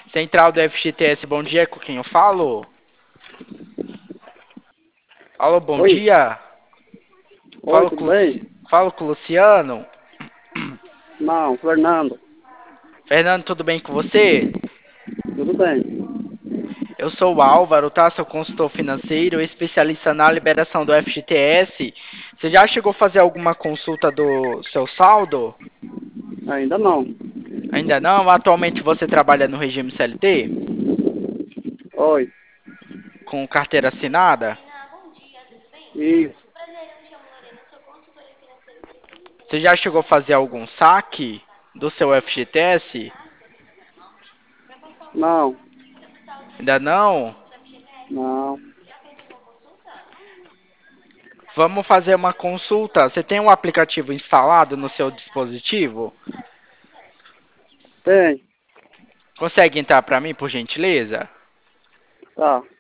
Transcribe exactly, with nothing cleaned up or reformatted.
Central do F G T S, bom dia, com quem eu falo? Alô, bom Oi, dia. oi, Falo tudo com, o Luci- bem? falo com o Luciano. Não, Fernando, Fernando, tudo bem com você? tudo bem. Eu sou o Álvaro, tá? Sou consultor financeiro, especialista na liberação do F G T S. Você já chegou a fazer alguma consulta do seu saldo? Ainda não. Ainda não? Atualmente você trabalha no regime C L T? Oi, Com carteira assinada? isso. Você já chegou a fazer algum saque do seu F G T S? Não, Ainda não? não. Vamos fazer uma consulta. Você tem um aplicativo instalado no seu dispositivo? Tem, Consegue entrar para mim, por gentileza? tá.